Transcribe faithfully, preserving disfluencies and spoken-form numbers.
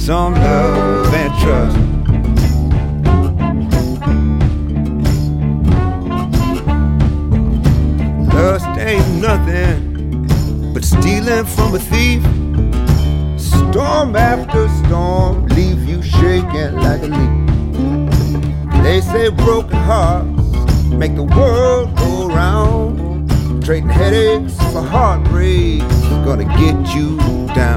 some love and trust. Lust ain't nothing but stealing from a thief. Storm after storm leave you shaking like a leaf. They say broken hearts make the world go round. Trading headaches for heartbreak gonna get you down.